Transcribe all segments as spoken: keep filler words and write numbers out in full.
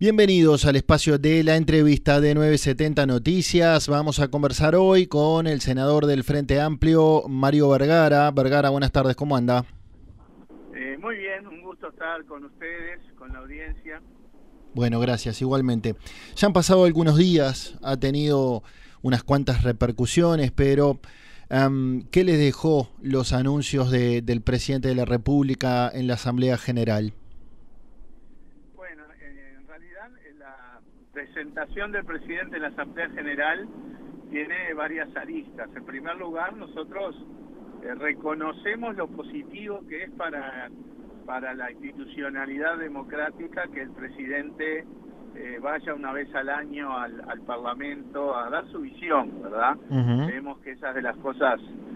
Bienvenidos al espacio de la entrevista de nueve setenta Noticias. Vamos a conversar hoy con el senador del Frente Amplio, Mario Vergara. Vergara, buenas tardes, ¿cómo anda? Eh, muy bien, un gusto estar con ustedes, con la audiencia. Bueno, gracias, igualmente. Ya han pasado algunos días, ha tenido unas cuantas repercusiones, pero um, ¿qué les dejó los anuncios de, del presidente de la República en la Asamblea General? Bueno, eh, en realidad la presentación del presidente en la Asamblea General tiene varias aristas. En primer lugar, nosotros eh, reconocemos lo positivo que es para, para la institucionalidad democrática que el presidente eh, vaya una vez al año al, al Parlamento a dar su visión, ¿verdad? Uh-huh. Vemos que esas de las cosas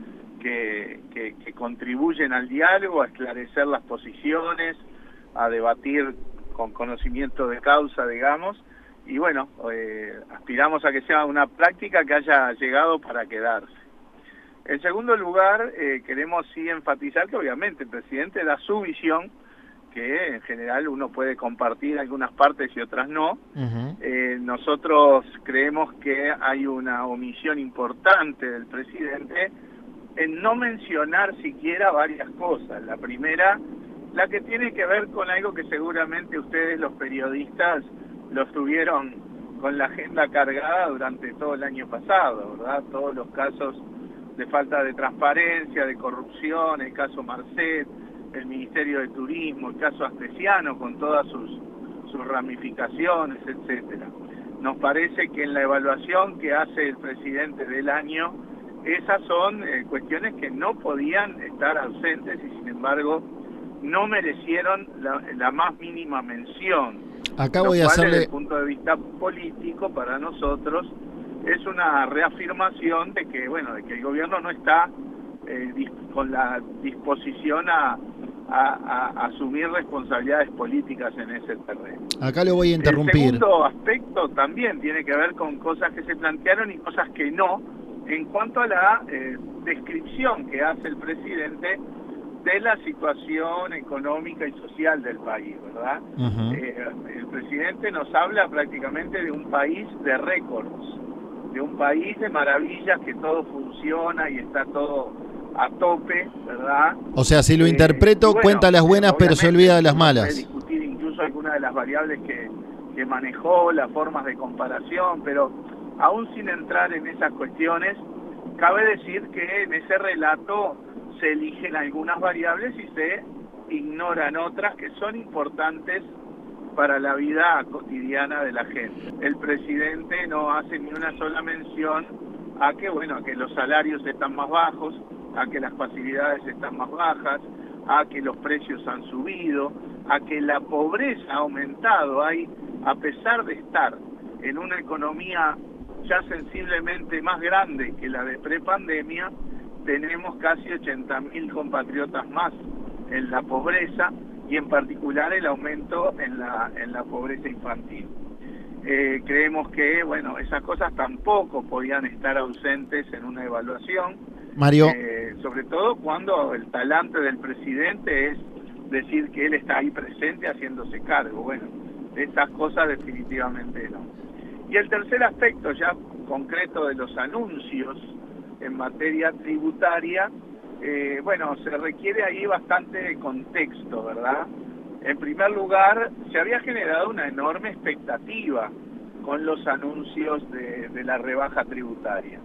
que, que, que contribuyen al diálogo, a esclarecer las posiciones, a debatir con conocimiento de causa, digamos, y bueno, eh, aspiramos a que sea una práctica que haya llegado para quedarse. En segundo lugar, eh, queremos sí enfatizar que obviamente el presidente da su visión, que en general uno puede compartir algunas partes y otras no. Uh-huh. Eh, nosotros creemos que hay una omisión importante del presidente en no mencionar siquiera varias cosas. La primera, la que tiene que ver con algo que seguramente ustedes, los periodistas, lo tuvieron con la agenda cargada durante todo el año pasado, ¿verdad? Todos los casos de falta de transparencia, de corrupción, el caso Marcet, el Ministerio de Turismo, el caso Astesiano con todas sus, sus ramificaciones, etcétera. Nos parece que en la evaluación que hace el presidente del año, esas son eh, cuestiones que no podían estar ausentes y sin embargo no merecieron la, la más mínima mención. Acá voy a hacerle... Desde el punto de vista político, para nosotros, es una reafirmación de que, bueno, de que el gobierno no está eh, con la disposición a, a, a asumir responsabilidades políticas en ese terreno. Acá lo voy a interrumpir. El segundo aspecto también tiene que ver con cosas que se plantearon y cosas que no, en cuanto a la eh, descripción que hace el presidente de la situación económica y social del país, ¿verdad? Uh-huh. Eh, el presidente nos habla prácticamente de un país de récords, de un país de maravillas, que todo funciona y está todo a tope, ¿verdad? O sea, si lo interpreto, eh, bueno, cuenta las buenas pero se olvida de las malas. Puede discutir incluso algunas de las variables que, que manejó, las formas de comparación, pero aún sin entrar en esas cuestiones, cabe decir que en ese relato se eligen algunas variables y se ignoran otras que son importantes para la vida cotidiana de la gente. El presidente no hace ni una sola mención a que, bueno, a que los salarios están más bajos, a que las facilidades están más bajas, a que los precios han subido, a que la pobreza ha aumentado. Hay, a pesar de estar en una economía ya sensiblemente más grande que la de prepandemia, tenemos casi ochenta mil compatriotas más en la pobreza y en particular el aumento en la en la pobreza infantil. Eh, creemos que, bueno, esas cosas tampoco podían estar ausentes en una evaluación. Mario. Eh, sobre todo cuando el talante del presidente es decir que él está ahí presente haciéndose cargo. Bueno, de estas cosas definitivamente no. Y el tercer aspecto ya concreto de los anuncios en materia tributaria, eh, bueno, se requiere ahí bastante contexto, ¿verdad? En primer lugar, se había generado una enorme expectativa con los anuncios de, de la rebaja tributaria.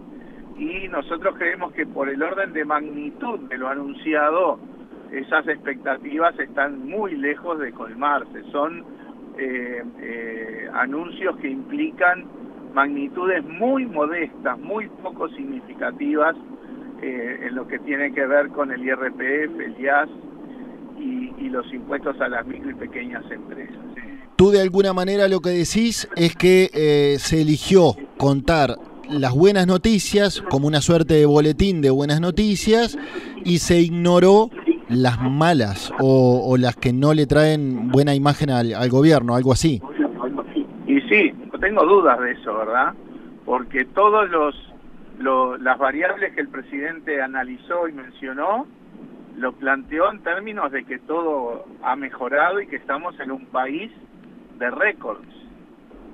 Y nosotros creemos que por el orden de magnitud de lo anunciado, esas expectativas están muy lejos de colmarse. Son eh, eh, anuncios que implican magnitudes muy modestas, muy poco significativas eh, en lo que tiene que ver con el I R P F, el I A S y, y los impuestos a las micro y pequeñas empresas. Sí. Tú de alguna manera lo que decís es que eh, se eligió contar las buenas noticias como una suerte de boletín de buenas noticias y se ignoró las malas o, o las que no le traen buena imagen al, al gobierno, algo así. Y sí, no tengo dudas de eso, ¿verdad? Porque todos los, los las variables que el presidente analizó y mencionó, lo planteó en términos de que todo ha mejorado y que estamos en un país de récords.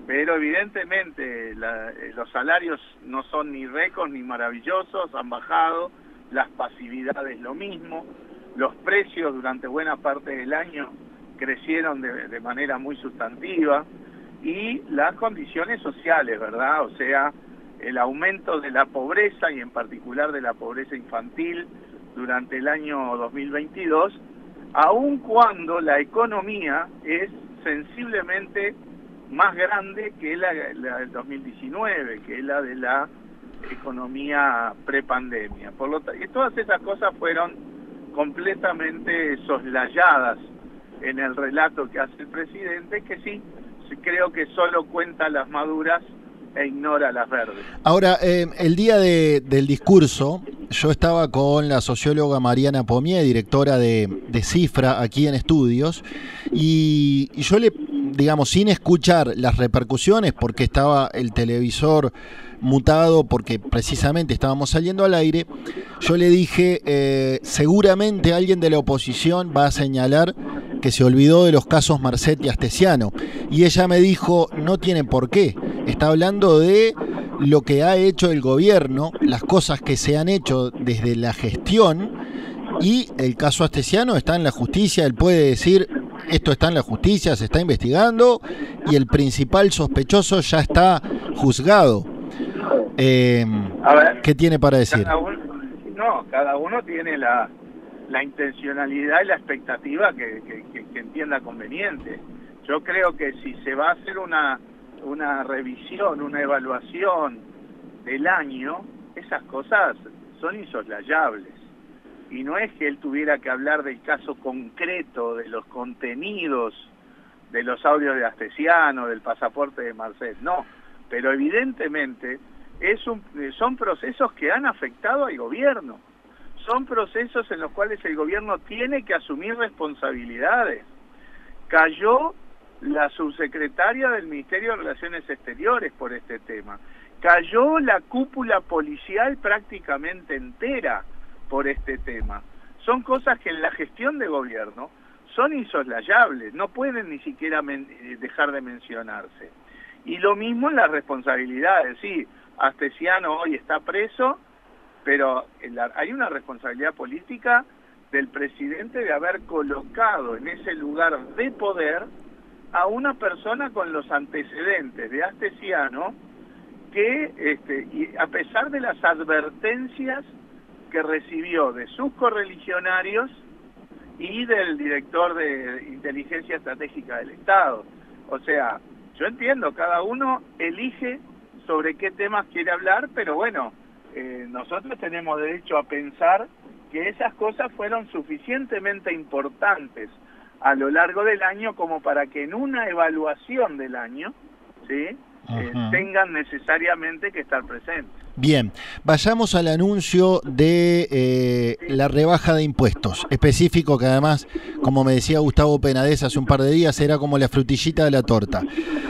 pero evidentemente la, los salarios no son ni récords ni maravillosos, han bajado, las pasividades lo mismo, los precios durante buena parte del año crecieron de, de manera muy sustantiva, y las condiciones sociales, ¿verdad? O sea, el aumento de la pobreza, y en particular de la pobreza infantil, durante el año dos mil veintidós, aun cuando la economía es sensiblemente más grande que la, la del dos mil diecinueve, que es la de la economía prepandemia. Por lo tanto, y todas esas cosas fueron completamente soslayadas en el relato que hace el presidente, que sí, creo que solo cuenta las maduras e ignora las verdes. Ahora, eh, el día de, del discurso, yo estaba con la socióloga Mariana Pomier, directora de, de Cifra, aquí en Estudios, y, y yo le, digamos, sin escuchar las repercusiones, porque estaba el televisor mutado, porque precisamente estábamos saliendo al aire, yo le dije, eh, seguramente alguien de la oposición va a señalar que se olvidó de los casos Marcet y Astesiano, y ella me dijo, no tiene por qué, está hablando de lo que ha hecho el gobierno, las cosas que se han hecho desde la gestión, y el caso Astesiano está en la justicia, él puede decir, esto está en la justicia, se está investigando, y el principal sospechoso ya está juzgado. Eh, a ver, ¿qué tiene para decir? Cada uno, no, cada uno tiene la, la intencionalidad y la expectativa que, que, que, que entienda conveniente. Yo creo que si se va a hacer una, una revisión, una evaluación del año, esas cosas son insoslayables. Y no es que él tuviera que hablar del caso concreto, de los contenidos, de los audios de Astesiano, del pasaporte de Marcet, no. Pero evidentemente es un, son procesos que han afectado al gobierno. Son procesos en los cuales el gobierno tiene que asumir responsabilidades. Cayó la subsecretaria del Ministerio de Relaciones Exteriores por este tema. Cayó la cúpula policial prácticamente entera por este tema. Son cosas que en la gestión de gobierno son insoslayables, no pueden ni siquiera dejar de mencionarse. Y lo mismo en las responsabilidades, sí, Astesiano hoy está preso, pero hay una responsabilidad política del presidente de haber colocado en ese lugar de poder a una persona con los antecedentes de Astesiano, que este, y a pesar de las advertencias que recibió de sus correligionarios y del director de Inteligencia Estratégica del Estado. O sea, yo entiendo, cada uno elige sobre qué temas quiere hablar, pero bueno, eh, nosotros tenemos derecho a pensar que esas cosas fueron suficientemente importantes a lo largo del año como para que en una evaluación del año, ¿sí?, eh, tengan necesariamente que estar presentes. Bien, vayamos al anuncio de eh, la rebaja de impuestos, específico que además, como me decía Gustavo Penades hace un par de días, era como la frutillita de la torta.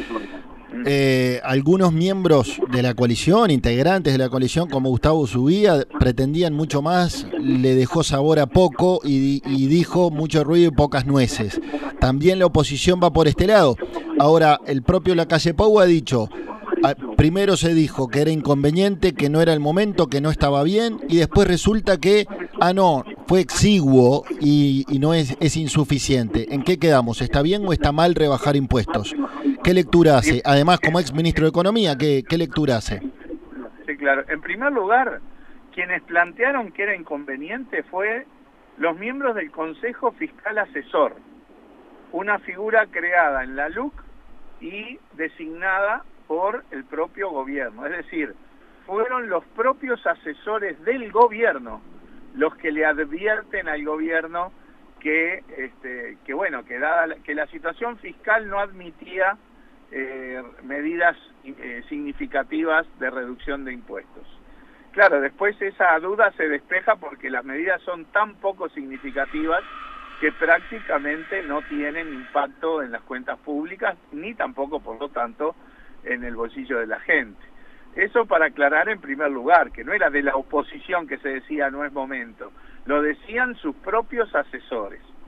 Eh, algunos miembros de la coalición, integrantes de la coalición, como Gustavo Subía, pretendían mucho más, le dejó sabor a poco y, y dijo mucho ruido y pocas nueces. También la oposición va por este lado. Ahora, el propio Lacalle Pou ha dicho, a, primero se dijo que era inconveniente, que no era el momento, que no estaba bien, y después resulta que, ah no, fue exiguo y, y no es, es insuficiente. ¿En qué quedamos? ¿Está bien o está mal rebajar impuestos? ¿Qué lectura hace? Además, como ex ministro de Economía, ¿qué, qué lectura hace? Sí, claro. En primer lugar, quienes plantearon que era inconveniente fue los miembros del Consejo Fiscal Asesor, una figura creada en la L U C y designada por el propio gobierno. Es decir, fueron los propios asesores del gobierno los que le advierten al gobierno que, este, que bueno, que dada la, que la situación fiscal no admitía eh, medidas eh, significativas de reducción de impuestos. Claro, después esa duda se despeja porque las medidas son tan poco significativas que prácticamente no tienen impacto en las cuentas públicas, ni tampoco, por lo tanto, en el bolsillo de la gente. Eso para aclarar en primer lugar, que no era de la oposición que se decía no es momento, lo decían sus propios asesores.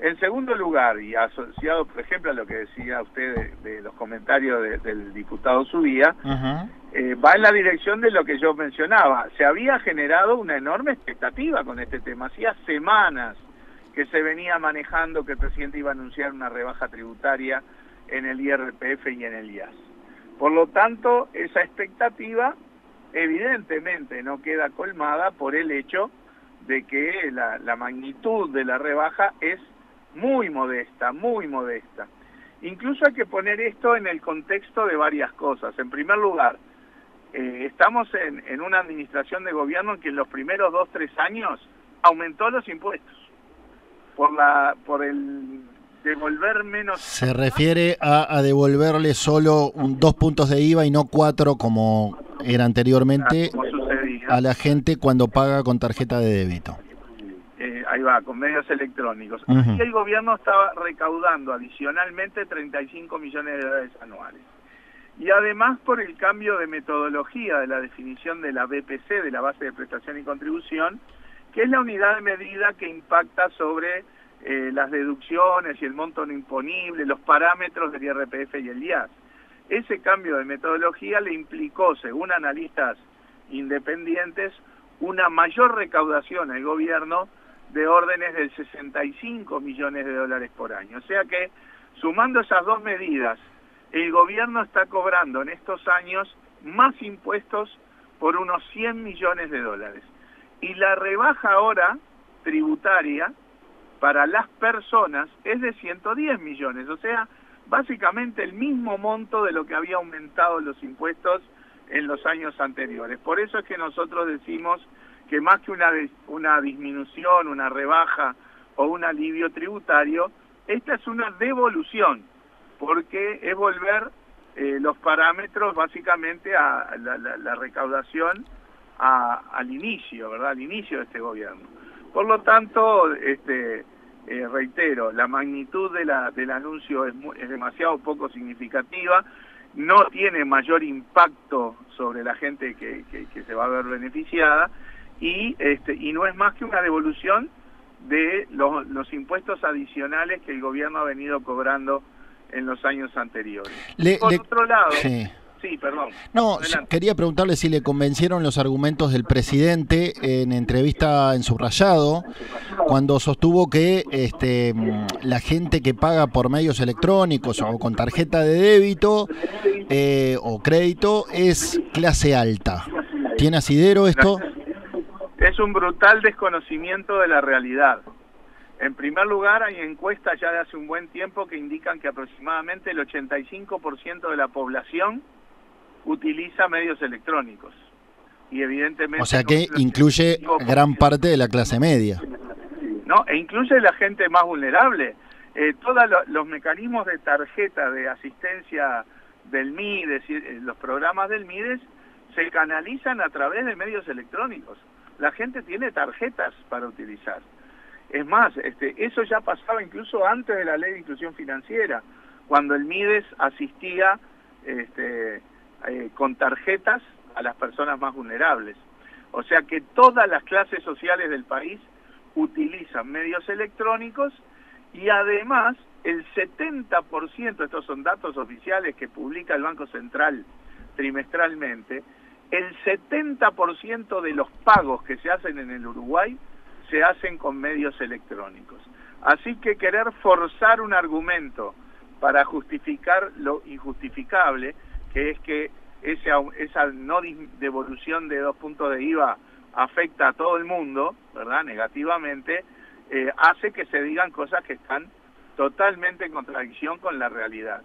En segundo lugar, y asociado, por ejemplo, a lo que decía usted de, de los comentarios de, del diputado Subía, uh-huh. eh, va en la dirección de lo que yo mencionaba. Se había generado una enorme expectativa con este tema. Hacía semanas que se venía manejando que el presidente iba a anunciar una rebaja tributaria en el I R P F y en el I A S. Por lo tanto, esa expectativa evidentemente no queda colmada por el hecho de que la, la magnitud de la rebaja es muy modesta, muy modesta. Incluso hay que poner esto en el contexto de varias cosas. En primer lugar, eh, estamos en, en una administración de gobierno que en los primeros dos, tres años aumentó los impuestos por la, por el devolver menos. Se refiere a, a devolverle solo un, dos puntos de I V A y no cuatro como era anteriormente a la gente cuando paga con tarjeta de débito. Eh, ahí va, con medios electrónicos. Uh-huh. Y el gobierno estaba recaudando adicionalmente treinta y cinco millones de dólares anuales. Y además por el cambio de metodología de la definición de la B P C, de la base de prestación y contribución, que es la unidad de medida que impacta sobre eh, las deducciones y el monto no imponible, los parámetros del I R P F y el I A S. Ese cambio de metodología le implicó, según analistas independientes, una mayor recaudación al gobierno de órdenes del sesenta y cinco millones de dólares por año. O sea que, sumando esas dos medidas, el gobierno está cobrando en estos años más impuestos por unos cien millones de dólares. Y la rebaja ahora tributaria para las personas es de ciento diez millones, o sea, básicamente el mismo monto de lo que había aumentado los impuestos en los años anteriores. Por eso es que nosotros decimos que más que una, una disminución, una rebaja o un alivio tributario, esta es una devolución, porque es volver eh, los parámetros básicamente a la, la, la recaudación a, al inicio, ¿verdad? Al inicio de este gobierno. Por lo tanto, este, eh, reitero, la magnitud de la, del anuncio es, muy, es demasiado poco significativa, no tiene mayor impacto sobre la gente que, que, que se va a ver beneficiada, y este y no es más que una devolución de los, los impuestos adicionales que el gobierno ha venido cobrando en los años anteriores. Le, Por le, otro lado, sí. sí, perdón. No, adelante. Quería preguntarle si le convencieron los argumentos del presidente en entrevista en Subrayado, cuando sostuvo que este la gente que paga por medios electrónicos o con tarjeta de débito eh, o crédito es clase alta. ¿Tiene asidero esto? Es un brutal desconocimiento de la realidad. En primer lugar, hay encuestas ya de hace un buen tiempo que indican que aproximadamente el ochenta y cinco por ciento de la población utiliza medios electrónicos. Y evidentemente... O sea que incluye gran parte de la clase media. No, e incluye la gente más vulnerable. Eh, todos lo, los mecanismos de tarjeta de asistencia del MIDES, los programas del MIDES, se canalizan a través de medios electrónicos. La gente tiene tarjetas para utilizar. Es más, este, eso ya pasaba incluso antes de la ley de inclusión financiera, cuando el MIDES asistía este, eh, con tarjetas a las personas más vulnerables. O sea que todas las clases sociales del país utilizan medios electrónicos y además el setenta por ciento, estos son datos oficiales que publica el Banco Central trimestralmente, el setenta por ciento de los pagos que se hacen en el Uruguay se hacen con medios electrónicos. Así que querer forzar un argumento para justificar lo injustificable, que es que ese, esa no devolución de dos puntos de I V A afecta a todo el mundo, ¿verdad?, negativamente, eh, hace que se digan cosas que están totalmente en contradicción con la realidad.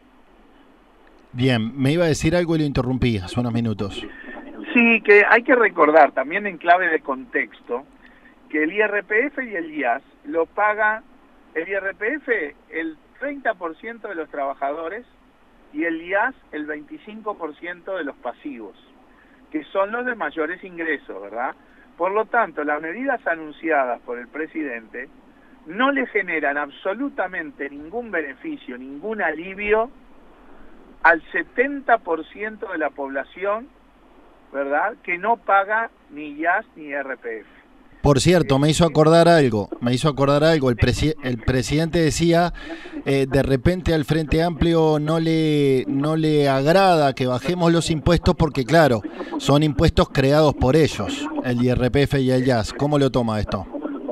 Bien, me iba a decir algo y lo interrumpí hace unos minutos. Sí, que hay que recordar también en clave de contexto que el I R P F y el I A S lo paga el I R P F el treinta por ciento de los trabajadores y el I A S el veinticinco por ciento de los pasivos, que son los de mayores ingresos, ¿verdad? Por lo tanto, las medidas anunciadas por el presidente no le generan absolutamente ningún beneficio, ningún alivio al setenta por ciento de la población, ¿verdad?, que no paga ni I A S ni I R P F. Por cierto, me hizo acordar algo, me hizo acordar algo. El, presi el presidente decía, eh, de repente al Frente Amplio no le, no le agrada que bajemos los impuestos porque, claro, son impuestos creados por ellos, el I R P F y el I A S. ¿Cómo lo toma esto?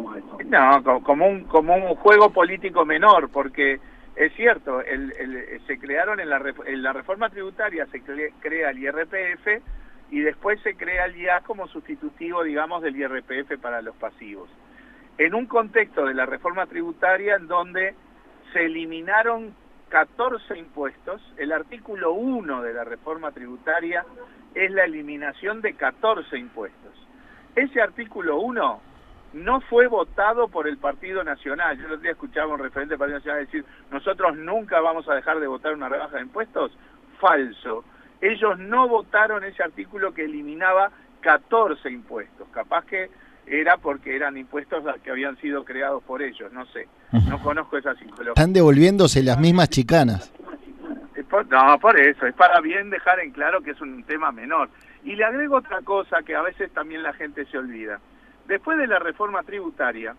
No, como un, como un juego político menor, porque es cierto, el, el, se crearon en la, en la reforma tributaria, se cre, crea el I R P F y después se crea el I A S como sustitutivo, digamos, del I R P F para los pasivos. En un contexto de la reforma tributaria en donde se eliminaron catorce impuestos, el artículo uno de la reforma tributaria es la eliminación de catorce impuestos. Ese artículo uno no fue votado por el Partido Nacional. Yo el otro día escuchaba a un referente del Partido Nacional decir, nosotros nunca vamos a dejar de votar una rebaja de impuestos. Falso. Ellos no votaron ese artículo que eliminaba catorce impuestos. Capaz que era porque eran impuestos que habían sido creados por ellos, no sé. No conozco esa psicología. Están devolviéndose las mismas chicanas. No, por eso, es para bien dejar en claro que es un tema menor. Y le agrego otra cosa que a veces también la gente se olvida. Después de la reforma tributaria,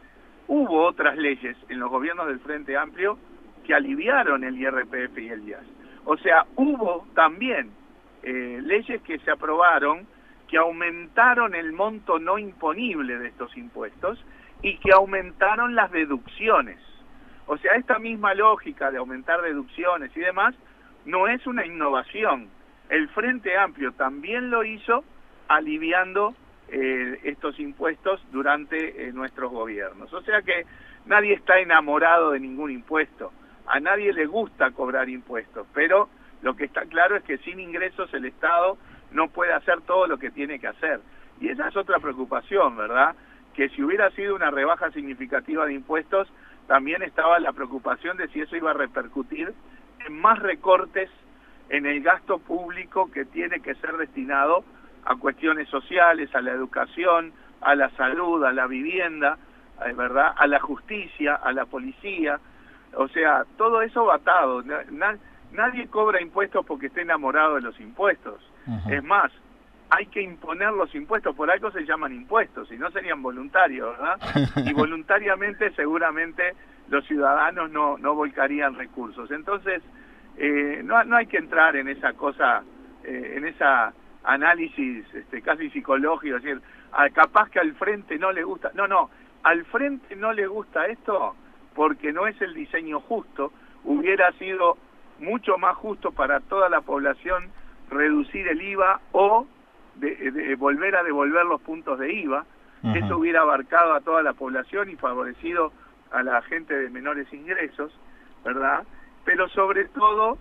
hubo otras leyes en los gobiernos del Frente Amplio que aliviaron el I R P F y el I A S. O sea, hubo también eh, leyes que se aprobaron que aumentaron el monto no imponible de estos impuestos y que aumentaron las deducciones. O sea, esta misma lógica de aumentar deducciones y demás no es una innovación. El Frente Amplio también lo hizo aliviando eh, estos impuestos durante eh, nuestros gobiernos. O sea que nadie está enamorado de ningún impuesto. A nadie le gusta cobrar impuestos, pero lo que está claro es que sin ingresos el Estado no puede hacer todo lo que tiene que hacer. Y esa es otra preocupación, ¿verdad? Que si hubiera sido una rebaja significativa de impuestos, también estaba la preocupación de si eso iba a repercutir en más recortes en el gasto público que tiene que ser destinado a cuestiones sociales, a la educación, a la salud, a la vivienda, ¿verdad? A la justicia, a la policía. O sea, todo eso va atado. Nadie cobra impuestos porque esté enamorado de los impuestos. Uh-huh. Es más, hay que imponer los impuestos, por algo se llaman impuestos, si no serían voluntarios, ¿verdad? Y voluntariamente seguramente los ciudadanos no, no volcarían recursos. Entonces, eh, no, no hay que entrar en esa cosa, eh, en esa análisis este, casi psicológico, es decir, ah, capaz que al frente no le gusta. No, no, al frente no le gusta esto porque no es el diseño justo. Hubiera sido mucho más justo para toda la población reducir el I V A o de, de volver a devolver los puntos de I V A. Uh-huh. Eso hubiera abarcado a toda la población y favorecido a la gente de menores ingresos, ¿verdad? Pero sobre todo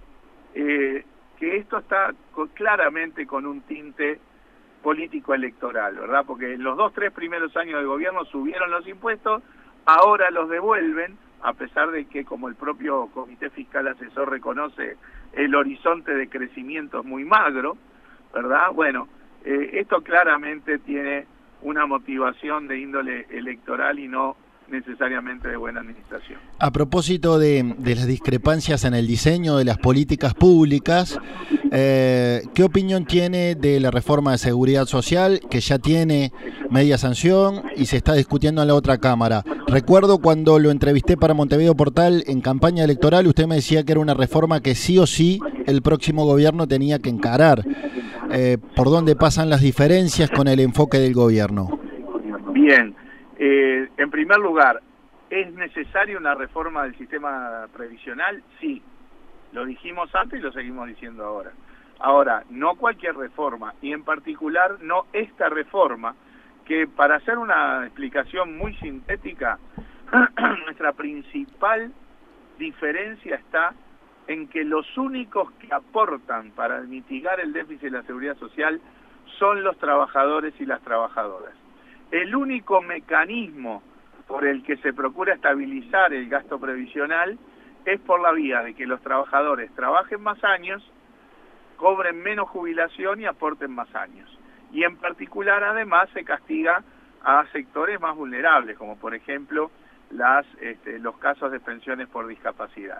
eh, que esto está con, claramente con un tinte político electoral, ¿verdad? Porque en los dos, tres primeros años de gobierno subieron los impuestos, ahora los devuelven, a pesar de que, como el propio Comité Fiscal Asesor reconoce, el horizonte de crecimiento es muy magro, ¿verdad? Bueno, eh, esto claramente tiene una motivación de índole electoral y no necesariamente de buena administración. A propósito de, de las discrepancias en el diseño de las políticas públicas, eh, ¿qué opinión tiene de la reforma de seguridad social que ya tiene media sanción y se está discutiendo en la otra Cámara? Recuerdo cuando lo entrevisté para Montevideo Portal en campaña electoral, usted me decía que era una reforma que sí o sí el próximo gobierno tenía que encarar. Eh, ¿Por dónde pasan las diferencias con el enfoque del gobierno? Bien. Eh, en primer lugar, ¿es necesaria una reforma del sistema previsional? Sí, lo dijimos antes y lo seguimos diciendo ahora. Ahora, no cualquier reforma, y en particular no esta reforma, que para hacer una explicación muy sintética, nuestra principal diferencia está en que los únicos que aportan para mitigar el déficit de la seguridad social son los trabajadores y las trabajadoras. El único mecanismo por el que se procura estabilizar el gasto previsional es por la vía de que los trabajadores trabajen más años, cobren menos jubilación y aporten más años. Y en particular, además, se castiga a sectores más vulnerables, como por ejemplo las, este, los casos de pensiones por discapacidad.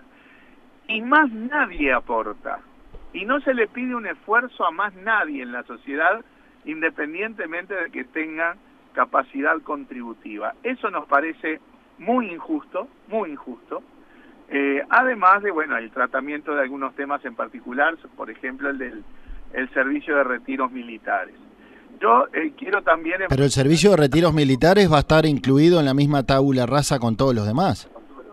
Y más nadie aporta. Y no se le pide un esfuerzo a más nadie en la sociedad, independientemente de que tengan capacidad contributiva. Eso nos parece muy injusto, muy injusto. Eh, además de, bueno, el tratamiento de algunos temas en particular, por ejemplo, el del el servicio de retiros militares. Yo eh, quiero también... Pero el servicio de retiros militares va a estar incluido en la misma tabula rasa con todos los demás.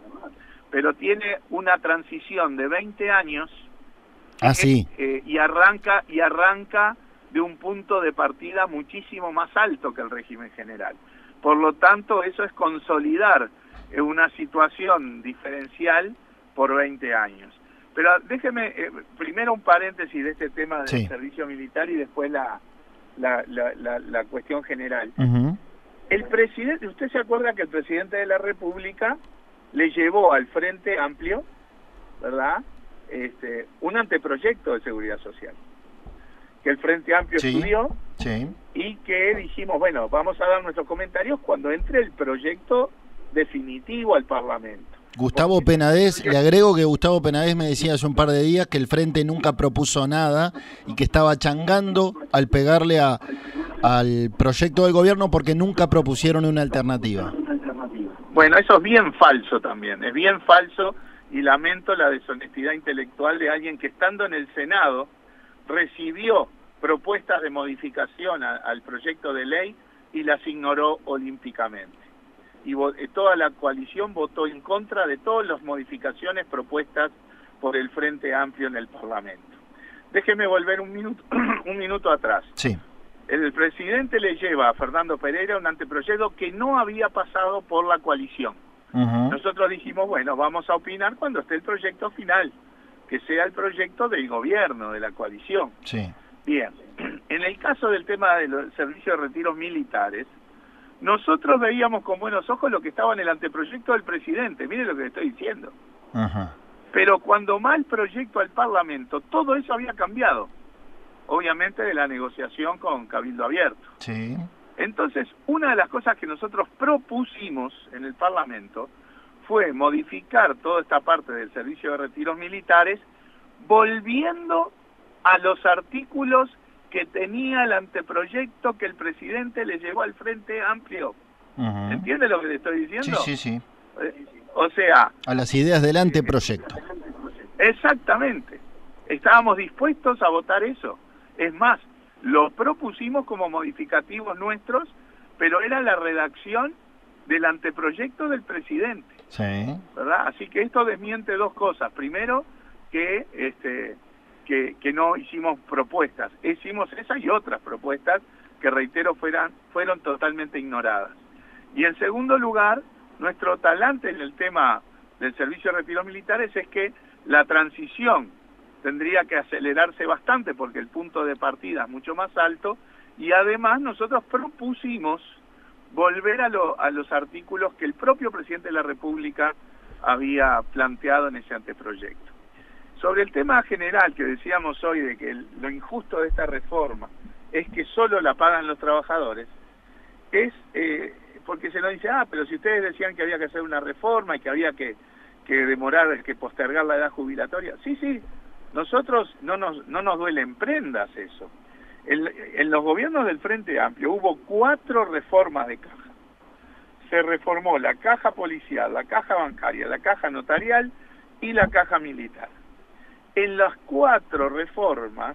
Pero tiene una transición de veinte años. Ah, sí. Eh, y arranca y arranca de un punto de partida muchísimo más alto que el régimen general. Por lo tanto, eso es consolidar una situación diferencial por veinte años. Pero déjeme, eh, primero un paréntesis de este tema del sí. servicio militar y después la, la, la, la, la cuestión general. Uh-huh. El presidente, ¿usted se acuerda que el presidente de la República le llevó al Frente Amplio, ¿verdad?, este, un anteproyecto de seguridad social? Que el Frente Amplio sí. estudió sí. y que dijimos, bueno, vamos a dar nuestros comentarios cuando entre el proyecto definitivo al Parlamento. Gustavo Porque Penades, le agrego que Gustavo Penades me decía hace un par de días que el Frente nunca propuso nada y que estaba changando al pegarle a, al proyecto del gobierno porque nunca propusieron una alternativa. Bueno, eso es bien falso también, es bien falso y lamento la deshonestidad intelectual de alguien que estando en el Senado recibió propuestas de modificación a, al proyecto de ley y las ignoró olímpicamente. Y toda la coalición votó en contra de todas las modificaciones propuestas por el Frente Amplio en el Parlamento. Déjeme volver un minuto, un minuto atrás. Sí. El presidente le lleva a Fernando Pereira un anteproyecto que no había pasado por la coalición. Uh-huh. Nosotros dijimos, bueno, vamos a opinar cuando esté el proyecto final, que sea el proyecto del gobierno, de la coalición. Sí. Bien, en el caso del tema del servicio de retiros militares, nosotros veíamos con buenos ojos lo que estaba en el anteproyecto del presidente, mire lo que le estoy diciendo. Uh-huh. Pero cuando va el proyecto al Parlamento, todo eso había cambiado, obviamente de la negociación con Cabildo Abierto. Sí. Entonces, una de las cosas que nosotros propusimos en el Parlamento fue modificar toda esta parte del servicio de retiros militares, volviendo a los artículos que tenía el anteproyecto que el presidente le llevó al Frente Amplio. Uh-huh. ¿Entiende lo que le estoy diciendo? Sí, sí, sí. O sea... A las ideas del anteproyecto. Exactamente. Estábamos dispuestos a votar eso. Es más, lo propusimos como modificativos nuestros, pero era la redacción del anteproyecto del presidente. Sí. ¿Verdad? Así que esto desmiente dos cosas. Primero, que... este Que, que no hicimos propuestas, hicimos esas y otras propuestas que, reitero, fueran, fueron totalmente ignoradas. Y en segundo lugar, nuestro talante en el tema del servicio de retiros militares es que la transición tendría que acelerarse bastante porque el punto de partida es mucho más alto y además nosotros propusimos volver a, lo, a los artículos que el propio presidente de la República había planteado en ese anteproyecto. Sobre el tema general que decíamos hoy de que el, lo injusto de esta reforma es que solo la pagan los trabajadores, es eh, porque se nos dice, ah, pero si ustedes decían que había que hacer una reforma y que había que, que demorar, que postergar la edad jubilatoria. Sí, sí, nosotros no nos, no nos duelen prendas eso. En, en los gobiernos del Frente Amplio hubo cuatro reformas de caja. Se reformó la caja policial, la caja bancaria, la caja notarial y la caja militar. En las cuatro reformas,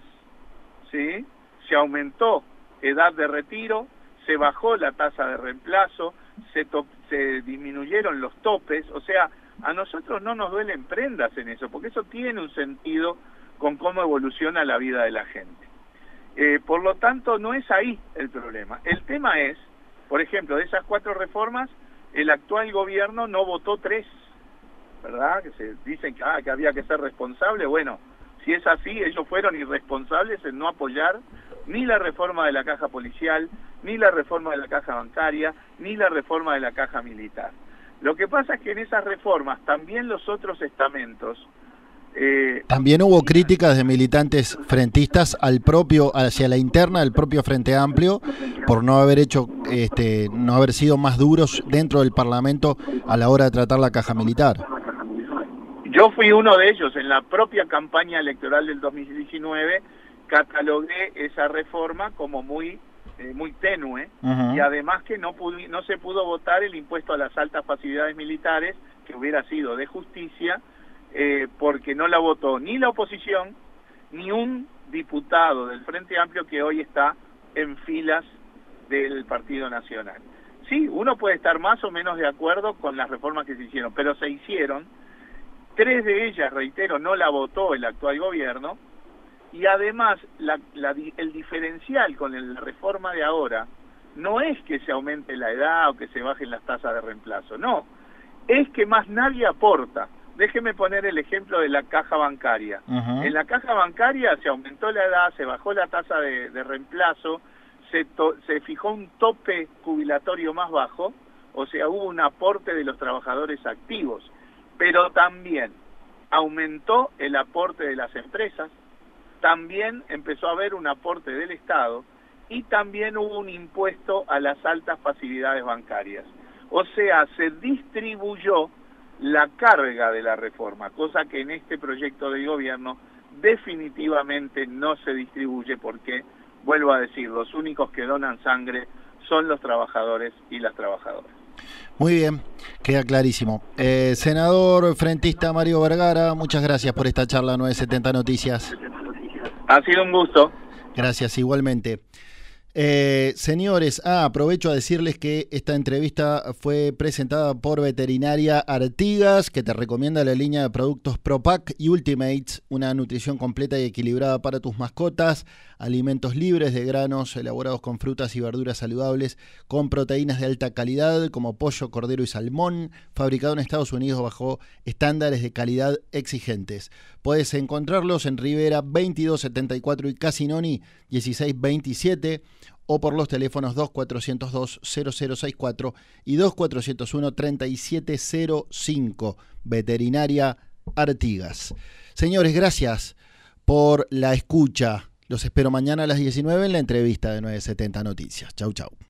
¿sí?, se aumentó edad de retiro, se bajó la tasa de reemplazo, se, to se disminuyeron los topes, o sea, a nosotros no nos duelen prendas en eso, porque eso tiene un sentido con cómo evoluciona la vida de la gente. Eh, por lo tanto, no es ahí el problema. El tema es, por ejemplo, de esas cuatro reformas, el actual gobierno no votó tres, ¿verdad? Que se dicen que, ah, que había que ser responsable. Bueno, si es así, ellos fueron irresponsables en no apoyar ni la reforma de la caja policial, ni la reforma de la caja bancaria, ni la reforma de la caja militar. Lo que pasa es que en esas reformas también los otros estamentos... Eh, también hubo críticas de militantes frentistas al propio, hacia la interna del propio Frente Amplio por no haber hecho, este, no haber sido más duros dentro del Parlamento a la hora de tratar la caja militar. Yo fui uno de ellos. En la propia campaña electoral del dos mil diecinueve catalogué esa reforma como muy eh, muy tenue, uh-huh. y además que no, pudi- no se pudo votar el impuesto a las altas facilidades militares, que hubiera sido de justicia, eh, porque no la votó ni la oposición, ni un diputado del Frente Amplio que hoy está en filas del Partido Nacional. Sí, uno puede estar más o menos de acuerdo con las reformas que se hicieron, pero se hicieron. Tres de ellas, reitero, no la votó el actual gobierno, y además la, la, el diferencial con el, la reforma de ahora no es que se aumente la edad o que se bajen las tasas de reemplazo, no, es que más nadie aporta. Déjeme poner el ejemplo de la caja bancaria. Uh-huh. En la caja bancaria se aumentó la edad, se bajó la tasa de, de reemplazo, se, to, se fijó un tope jubilatorio más bajo, o sea, hubo un aporte de los trabajadores activos, pero también aumentó el aporte de las empresas, también empezó a haber un aporte del Estado y también hubo un impuesto a las altas facilidades bancarias. O sea, se distribuyó la carga de la reforma, cosa que en este proyecto de gobierno definitivamente no se distribuye porque, vuelvo a decir, los únicos que donan sangre son los trabajadores y las trabajadoras. Muy bien, queda clarísimo. Eh, senador frentista Mario Vergara, muchas gracias por esta charla nueve setenta Noticias. Ha sido un gusto. Gracias, igualmente. Eh, señores, ah, aprovecho a decirles que esta entrevista fue presentada por Veterinaria Artigas, que te recomienda la línea de productos ProPack y Ultimates, una nutrición completa y equilibrada para tus mascotas, alimentos libres de granos, elaborados con frutas y verduras saludables, con proteínas de alta calidad como pollo, cordero y salmón, fabricado en Estados Unidos bajo estándares de calidad exigentes. Puedes encontrarlos en Rivera veintidós setenta y cuatro y Casinoni dieciséis veintisiete, o por los teléfonos dos cuatrocientos dos cero cero sesenta y cuatro y dos cuatrocientos uno treinta y siete cero cinco. Veterinaria Artigas. Señores, gracias por la escucha. Los espero mañana a las diecinueve en la entrevista de nueve setenta Noticias. Chau, chau.